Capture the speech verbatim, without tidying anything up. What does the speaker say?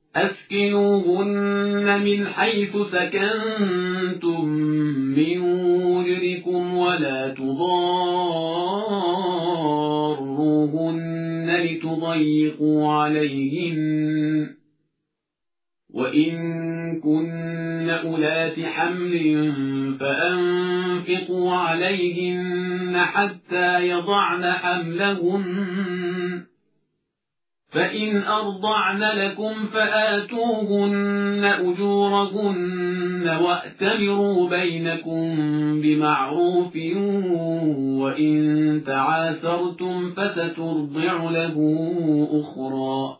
أسكنوهن من حيث سكنتم من وجدكم ولا تضاروهن لتضيقوا عليهن وإن كن أولات حمل فأنفقوا عليهن حتى يضعن حملهن فإن أرضعن لكم فآتوهن أجورهن وأتمروا بينكم بمعروف وإن تعاثرتم فسترضع له أخرى